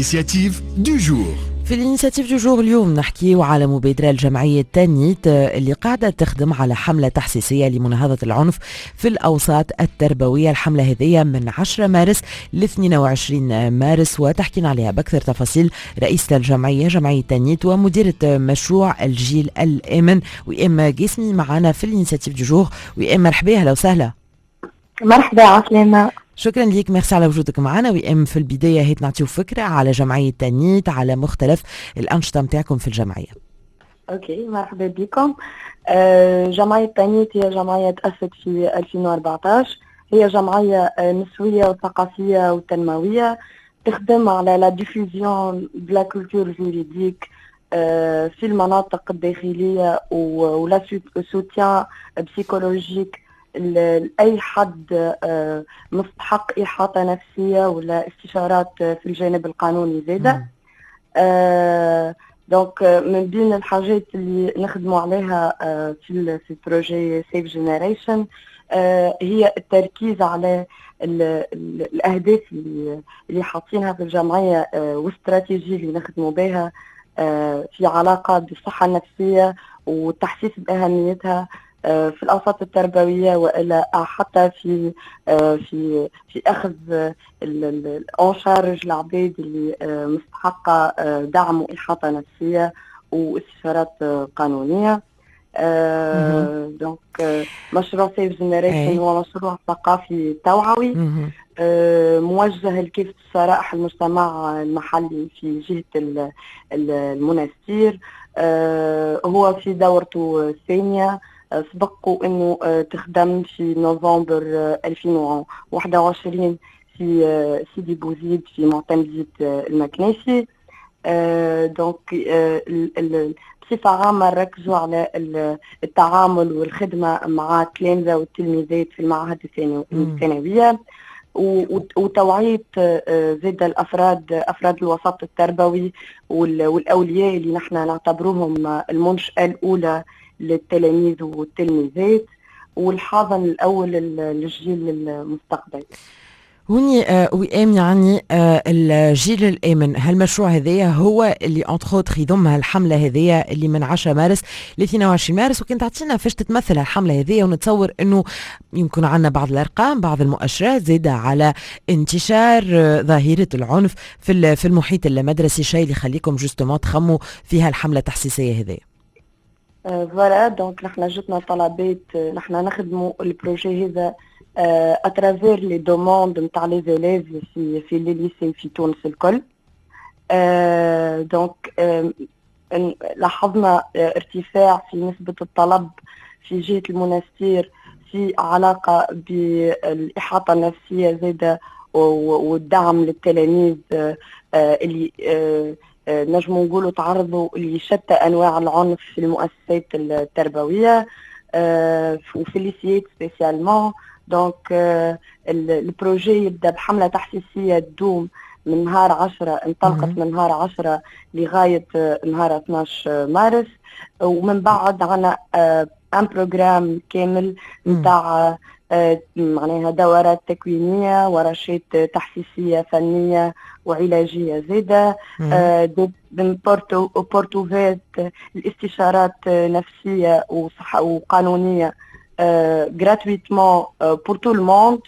l'initiative du jour. في الانيشيتيف دو جور اليوم نحكيو على مبادرة الجمعية تانيت اللي قاعدة تخدم على حملة تحسيسية لمناهضة العنف في الأوساط التربوية. الحملة هذه من 10 مارس ل 22 مارس، وتحكينا عليها بأكثر تفاصيل رئيسة الجمعية جمعية تانيت ومديرة مشروع الجيل الآمن وإم جسمي معنا في الانيشيتيف دو جور. وإم مرحبا، أهلا وسهلا. مرحبا عسلامة. شكرا ليك، ميرسي على وجودك معنا. وإم في البداية هيك نعطيو فكرة على جمعية تانيت، على مختلف الأنشطة متاعكم في الجمعية. اوكي، مرحبا بكم. جمعية تانيت هي جمعية تأسست في 2014. هي جمعية نسوية وثقافية وتنموية تخدم على لا ديفوزيون de la culture juridique في المناطق الداخلية ولا سوتيان بسيكولوجيك لأي حد مستحق إحاطة نفسية ولا استشارات في الجانب القانوني زادة. دونك من بين الحاجات اللي نخدموا عليها في بروجي سيف جينيريشن هي التركيز على الأهداف اللي حاطينها في الجمعية والاستراتيجية اللي نخدموا بها في علاقة بالصحة النفسية وتحسيس بأهميتها في الأوساط التربوية، وإلا حتى في أخذ الأنشارج العباد اللي مستحقة دعم وإحاطة نفسية واستشارات قانونية. دونك مشروع سيف جينيريشن هو مشروع ثقافي توعوي موجه لكافة شرائح المجتمع المحلي في جهة المنستير. هو في دورته الثانية، سبقوا انه تخدم في نوفمبر 2021 في سيدي بوزيد في معتمدية المكنيسي. دونك بصفة عامة ركزوا على التعامل والخدمة مع التلامذة والتلميذات في المعاهد الثانوية وتوعية زاد أفراد الوسط التربوي والأولياء اللي نحن نعتبرهم المنشأة الأولى للتلاميذ والتلميذات والحاضن الأول للجيل المستقبلي. هوني وإم يعني الجيل الآمن، هالمشروع هذايا هو اللي أنتخوت يضم هالحملة هذايا اللي من 10 مارس ل 22 مارس، وكنت تعطينا فاش تتمثل هالحملة هذايا، ونتصور أنه يمكن عنا بعض الأرقام بعض المؤشرات زيادة على انتشار ظاهرة العنف في المحيط المدرسي، شيء اللي يخليكم جوستومون تخموا في هالحملة التحسيسية هذايا. فوالا دونك نحن جتنا طلبات، نحن نخدموا البروجي هذا اترافير لي دوموند نتاع لي زيليف في لي ليسي في تونس الكل. دونك لاحظنا ارتفاع في نسبة الطلب في جهة المنستير في علاقة بالإحاطة النفسية زادة والدعم للتلاميذ اللي نجمو نقولوا تعرضوا لشتى أنواع العنف في المؤسسات التربوية وفي الليسيات سبيسيالمون. دونك البروجي يبدأ بحملة تحسيسية تدوم من نهار 10، انطلقت من نهار 10 لغاية نهار 12 مارس، ومن بعد عنا ان بروجرام كامل نتاع معناها دورات تكوينية ورشات تحسيسية فنية وعلاجية زادة، بورتوفيت الاستشارات نفسية وقانونية gratuitement pour tout le monde.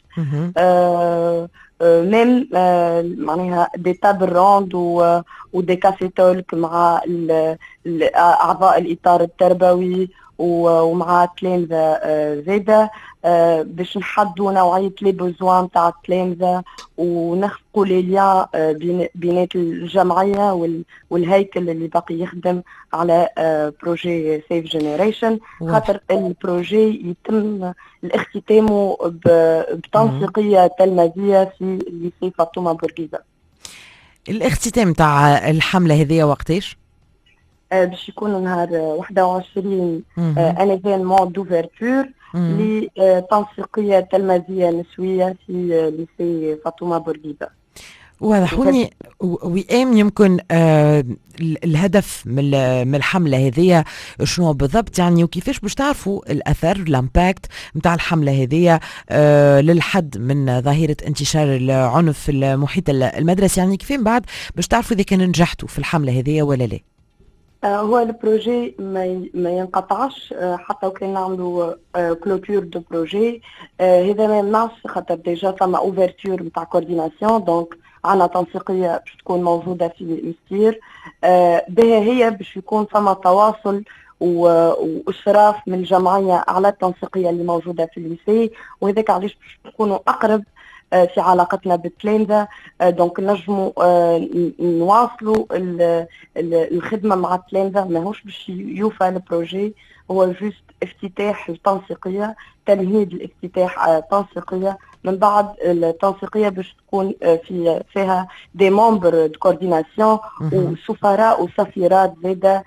même معناها دي تابل روند ودي كافي تولك مع أعضاء الإطار التربوي ومع التلامذة زادة باش نحدوا نوعية لي بوزوان تاع التلامذة ونخلقوا لي ليان بينات الجمعية والهيكل اللي باقي يخدم على بروجي سيف جينيريشن، خاطر البروجي يتم الاختتام بتنسيقية تلميذية في الليسي فاطمة بورقيبة. الاختتام تاع الحملة هذه وقتاش؟ باش يكون نهار 21 ان ايفينمون دوفيرتور لتنسيقية تلميذية نسوية في ليسي فاطمة بورقيبة. وضحوني وئام يمكن الهدف من الحملة هذه شنو بالضبط يعني، وكيفاش باش تعرفوا الأثر الامباكت متاع الحملة هذه للحد من ظاهرة انتشار العنف في المحيط المدرسي، يعني كيف من بعد باش تعرفوا إذا كان نجحتوا في الحملة هذه ولا لا؟ هو البروجي ما ينقطعش حتى وكان نعملوا كلوتور دو بروجي. هذا ما يمنعش خاطر ديجا ثم اوفرتور نتاع كورديناسيون، دونك عنا تنسيقيه باش تكون موجوده في مستير. بها هي باش يكون ثم تواصل واشراف من الجمعيه على التنسيقيه اللي موجوده في الليسي، وهذاك علاش باش نكونوا اقرب في علاقتنا بالتلامذة. دونك نجموا نواصلوا الخدمة مع التلامذة، ماهوش باش يوفى البروجي، هو جوست افتتاح التنسيقية، تمهيد الافتتاح التنسيقية. من بعد التنسيقية باش تكون فيها دي ممبر دو كورديناسيون وسفراء وسفيرات زاده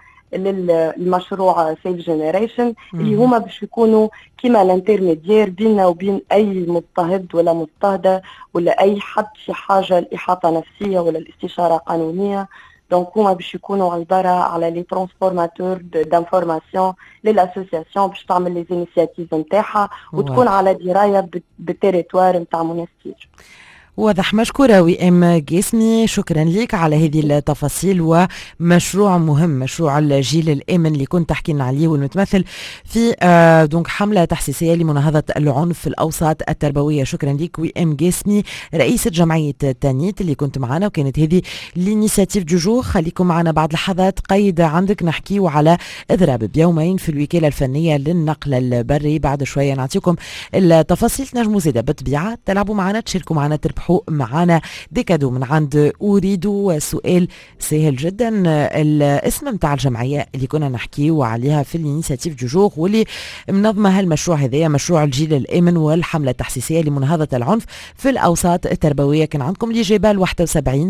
للمشروع سيف جينيريشن، اللي هما باش يكونوا كيما الانترميديير بيننا وبين اي مضطهد ولا مضطهده ولا اي حد في حاجه لاحاطه نفسيه ولا الاستشاره قانونيه. دونك هما باش يكونوا عباره على لي ترانسفورماتور دانفورماسيون للاسوسياسيون باش تعمل لي زينيسياتيف نتاعها وتكون على درايه بالتيريتوار نتاع منستير. واضح. مشكورة وئام قاسمي، شكرا لك على هذه التفاصيل، ومشروع مهم، مشروع الجيل الآمن اللي كنت تحكي لنا عليه والمتمثل في دونك حملة تحسيسية لمناهضة العنف في الأوساط التربوية. شكرا لك وئام قاسمي، رئيسة جمعية تانيت اللي كنت معنا، وكانت هذه الانيسياتيف دو جور. خليكم معنا بعد لحظات، قيد عندك نحكيو على اضراب بيومين في الوكالة الفنية للنقل البري. بعد شوية نعطيكم التفاصيل. تنجموا زيادة بالطبيعة تلعبوا معنا، تشاركوا معنا، تربحوا معنا دي كادو من عند أريد. سؤال سهل جدا، الاسم متاع الجمعية اللي كنا نحكيو عليها في الانيسياتيف دو جور واللي منظمة هالمشروع هذايا، مشروع الجيل الآمن والحملة التحسيسية لمناهضة العنف في الأوساط التربوية. كان عندكم الإجابة 71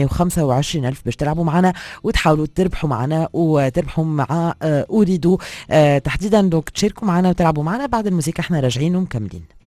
725 ألف باش تلعبوا معنا وتحاولوا تربحوا معنا وتربحوا مع أريد تحديدا. دوك تشاركوا معنا وتلعبوا معنا. بعد الموسيقى احنا راجعين ومكملين.